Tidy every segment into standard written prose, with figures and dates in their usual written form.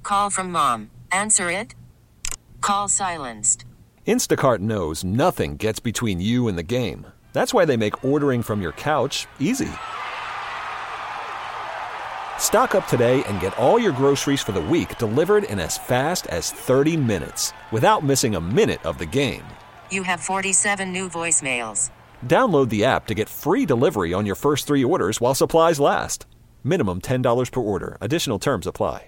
Call from mom. Answer it. Call silenced. Instacart knows nothing gets between you and the game. That's why they make ordering from your couch easy. Stock up today and get all your groceries for the week delivered in as fast as 30 minutes without missing a minute of the game. You have 47 new voicemails. Download the app to get free delivery on your first 3 orders while supplies last. Minimum $10 per order. Additional terms apply.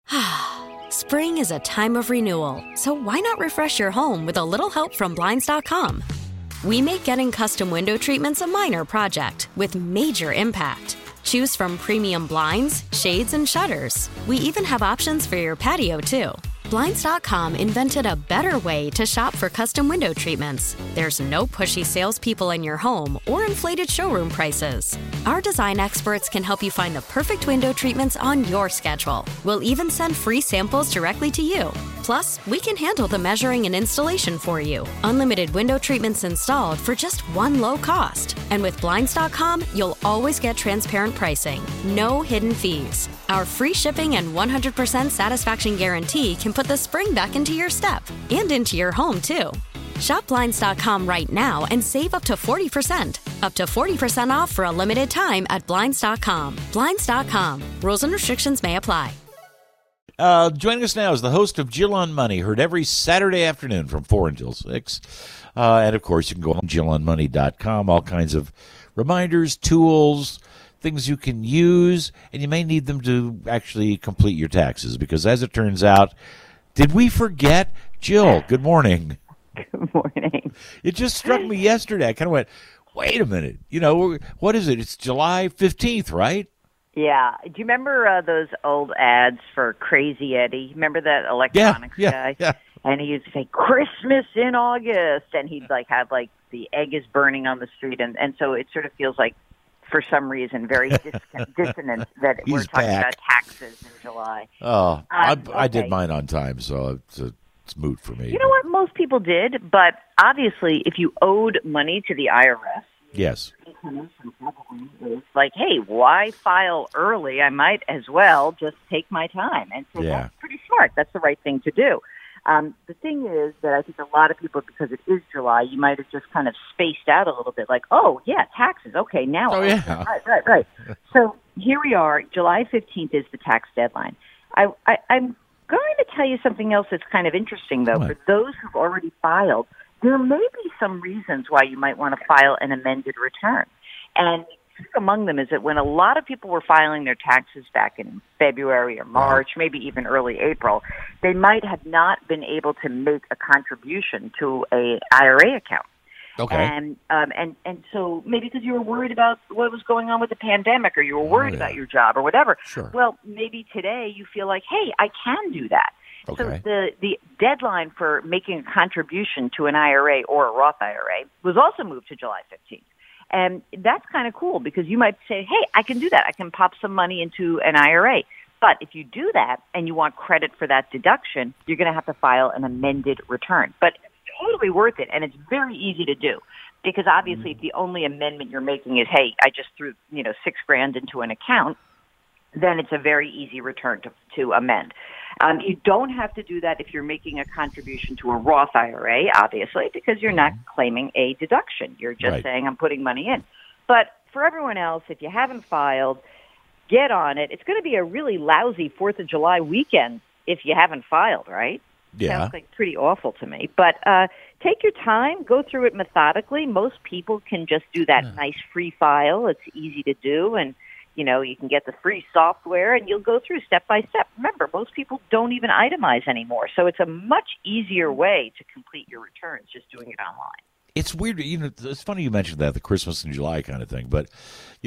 Spring is a time of renewal, so why not refresh your home with a little help from Blinds.com? We make getting custom window treatments a minor project with major impact. Choose from premium blinds, shades, and shutters. We even have options for your patio, too. Blinds.com invented a better way to shop for custom window treatments. There's no pushy salespeople in your home or inflated showroom prices. Our design experts can help you find the perfect window treatments on your schedule. We'll even send free samples directly to you. Plus, we can handle the measuring and installation for you. Unlimited window treatments installed for just one low cost. And with Blinds.com, you'll always get transparent pricing. No hidden fees. Our free shipping and 100% satisfaction guarantee can put the spring back into your step and into your home, too. Shop Blinds.com right now and save up to 40%. Up to 40% off for a limited time at Blinds.com. Blinds.com. Rules and restrictions may apply. Joining us now is the host of Jill on Money, heard every Saturday afternoon from 4 until 6. And, of course, you can go on JillOnMoney.com, all kinds of reminders, tools, things you can use, and you may need them to actually complete your taxes because, as it turns out, did we forget? Jill, good morning. Good morning. It just struck me yesterday. I kind of went, wait a minute. You know, what is it? It's July 15th, right? Yeah. Do you remember those old ads for Crazy Eddie? Remember that electronics guy? Yeah. And he used to say, Christmas in August. And he'd have the egg is burning on the street. And so it sort of feels like, for some reason, very dissonant that we're talking about taxes in July. Oh, I did mine on time, so it's moot for me. You know what? Most people did, but obviously, if you owed money to the IRS, yes, it's like, hey, why file early? I might as well just take my time. And so that's pretty smart. That's the right thing to do. The thing is that I think a lot of people, because it is July, you might have just kind of spaced out a little bit, like, oh, yeah, taxes. Okay, now. Oh, yeah. Right. So here we are. July 15th is the tax deadline. I'm going to tell you something else that's kind of interesting, though. What? For those who've already filed, there may be some reasons why you might want to file an amended return. And among them is that when a lot of people were filing their taxes back in February or March, maybe even early April, they might have not been able to make a contribution to a IRA account. Okay. And so maybe because you were worried about what was going on with the pandemic, or you were worried about your job or whatever. Sure. Well, maybe today you feel like, hey, I can do that. Okay. So the deadline for making a contribution to an IRA or a Roth IRA was also moved to July 15th. And that's kind of cool because you might say, hey, I can do that. I can pop some money into an IRA. But if you do that and you want credit for that deduction, you're going to have to file an amended return. But it's totally worth it, and it's very easy to do because obviously if the only amendment you're making is, hey, I just threw $6,000 into an account, then it's a very easy return to amend. You don't have to do that if you're making a contribution to a Roth IRA, obviously, because you're not claiming a deduction. You're just saying, I'm putting money in. But for everyone else, if you haven't filed, get on it. It's going to be a really lousy 4th of July weekend if you haven't filed, right? Yeah. Sounds like pretty awful to me. But take your time. Go through it methodically. Most people can just do that nice free file. It's easy to do, and you can get the free software and you'll go through step by step. Remember, most people don't even itemize anymore. So it's a much easier way to complete your returns just doing it online. It's weird. It's funny you mentioned that, the Christmas in July kind of thing. But,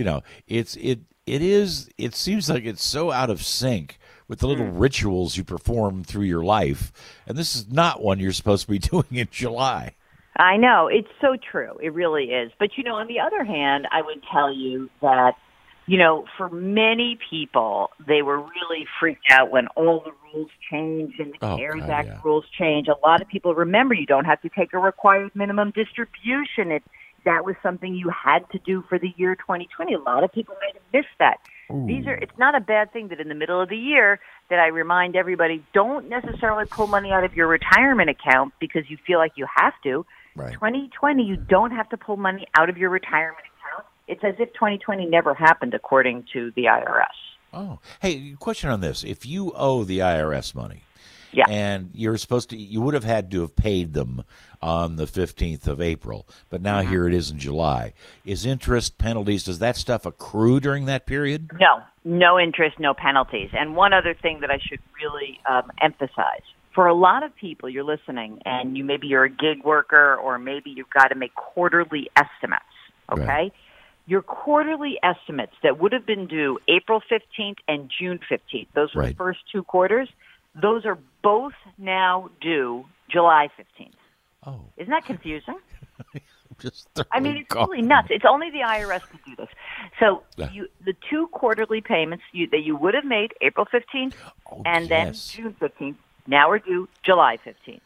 it seems like it's so out of sync with the little rituals you perform through your life. And this is not one you're supposed to be doing in July. I know. It's so true. It really is. But, on the other hand, I would tell you that for many people, they were really freaked out when all the rules changed and the CARES Act rules changed. A lot of people remember you don't have to take a required minimum distribution. That was something you had to do for the year 2020. A lot of people might have missed that. It's not a bad thing that in the middle of the year, that I remind everybody, don't necessarily pull money out of your retirement account because you feel like you have to. Right. 2020, you don't have to pull money out of your retirement account. It's as if 2020 never happened, according to the IRS. Oh, hey, question on this. If you owe the IRS money, Yeah. and you would have had to have paid them on the 15th of April, but now here it is in July. Is interest, penalties, does that stuff accrue during that period? No interest, no penalties. And one other thing that I should really emphasize. For a lot of people, you're listening, and maybe you're a gig worker, or maybe you've got to make quarterly estimates, okay? Right. Your quarterly estimates that would have been due April 15th and June 15th, those were Right. the first 2 quarters, those are both now due July 15th. Oh. Isn't that confusing? It's really nuts. It's only the IRS can do this. So Yeah. the 2 quarterly payments that you would have made April 15th and then yes. June 15th now are due July 15th.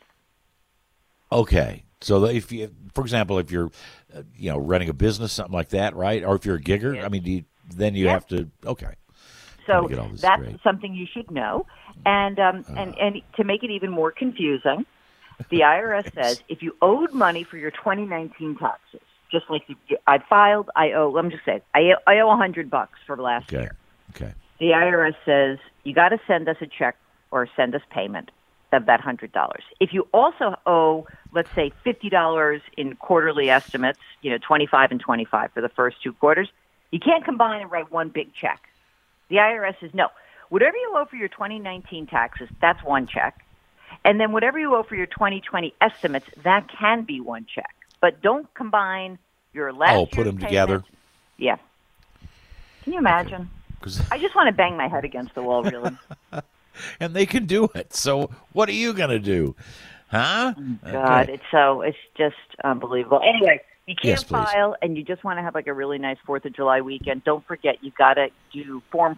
Okay. So if you, for example, if you're, running a business, something like that, right? Or if you're a gigger, Yeah. I mean, then you have to, okay. So Gotta get all this that's straight. something you should know. And to make it even more confusing, the IRS says if you owed money for your 2019 taxes, just like I owe, let me just say, I owe $100 for last Okay. year. Okay. The IRS says you got to send us a check or send us payment of that $100. If you also owe, let's say, $50 in quarterly estimates, 25 and 25 for the first 2 quarters, you can't combine and write one big check. The IRS says, no, whatever you owe for your 2019 taxes, that's one check. And then whatever you owe for your 2020 estimates, that can be one check. But don't combine your last year's put them payment. together? Yeah. Can you imagine? 'Cause- I just want to bang my head against the wall, really. and they can do it. So what are you going to do? Huh? God, Okay. it's just unbelievable. Anyway, you can't Yes, please. file, and you just want to have like a really nice 4th of July weekend. Don't forget, you got to do Form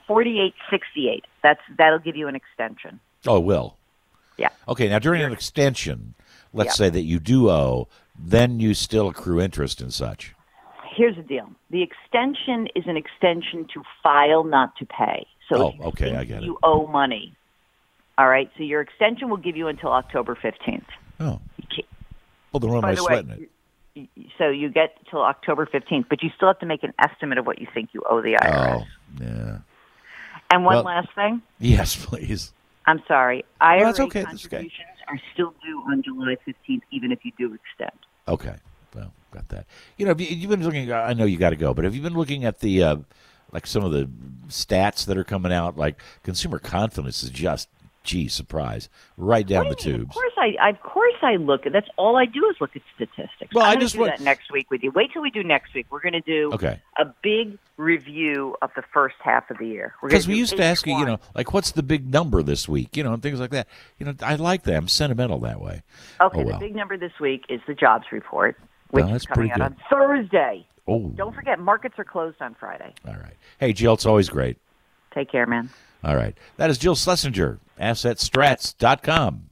4868. That'll give you an extension. Oh, it will. Yeah. Okay, now during an extension, let's Yeah. say that you do owe, then you still accrue interest and such. Here's the deal. The extension is an extension to file, not to pay. So if you okay, think I get it. you owe money. All right, so your extension will give you until October 15th. Oh. You can't- Well, then what am By I the way, sweating it? So you get till October 15th, but you still have to make an estimate of what you think you owe the IRS. Oh, yeah. And one Well- last thing. Yes, please. I'm sorry. IRA that's okay. That's okay. contributions are still due on July 15th, even if you do extend. Okay. Well, got that. You've been looking, I know you got to go, but have you been looking at the, like some of the stats that are coming out? Like consumer confidence is just, surprise, right down the What do you mean? tubes. Of course I look. That's all I do is look at statistics. Well, I'm I gonna just do want- that next week with you. Wait till we do next week. We're going to do Okay. a big review of the first half of the year. We're Because gonna we do used to ask you, H1. like, what's the big number this week? And things like that. I like that. I'm sentimental that way. Okay, Oh, well. the big number this week is the jobs report, which Well, that's is coming pretty out good. on Thursday. Oh. Don't forget, markets are closed on Friday. All right. Hey, Jill, it's always great. Take care, man. All right. That is Jill Schlesinger, AssetStrats.com.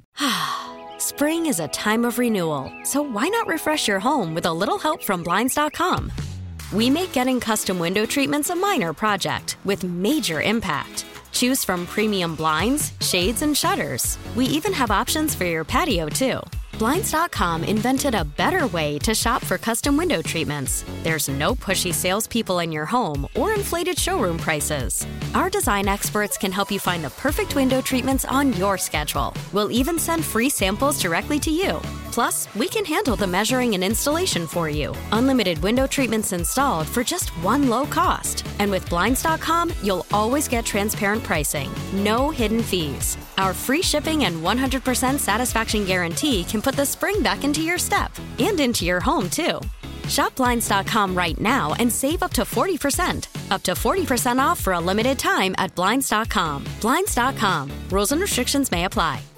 Spring is a time of renewal, so why not refresh your home with a little help from Blinds.com? We make getting custom window treatments a minor project with major impact. Choose from premium blinds, shades, and shutters. We even have options for your patio, too. Blinds.com invented a better way to shop for custom window treatments. There's no pushy salespeople in your home or inflated showroom prices. Our design experts can help you find the perfect window treatments on your schedule. We'll even send free samples directly to you. Plus, we can handle the measuring and installation for you. Unlimited window treatments installed for just one low cost. And with Blinds.com, you'll always get transparent pricing. No hidden fees. Our free shipping and 100% satisfaction guarantee can put the spring back into your step and into your home, too. Shop Blinds.com right now and save up to 40%. Up to 40% off for a limited time at Blinds.com. Blinds.com. Rules and restrictions may apply.